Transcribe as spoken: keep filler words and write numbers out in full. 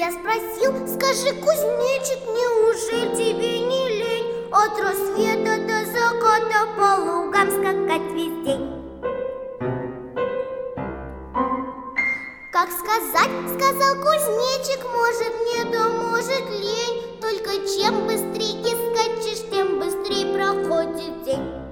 я спросил: скажи, кузнечик, неужели тебе не лень от рассвета до заката по лугам скакать весь день? Как сказать, сказал кузнечик, может мне, да может лень, только чем быстрее скачешь, тем быстрее проходит день.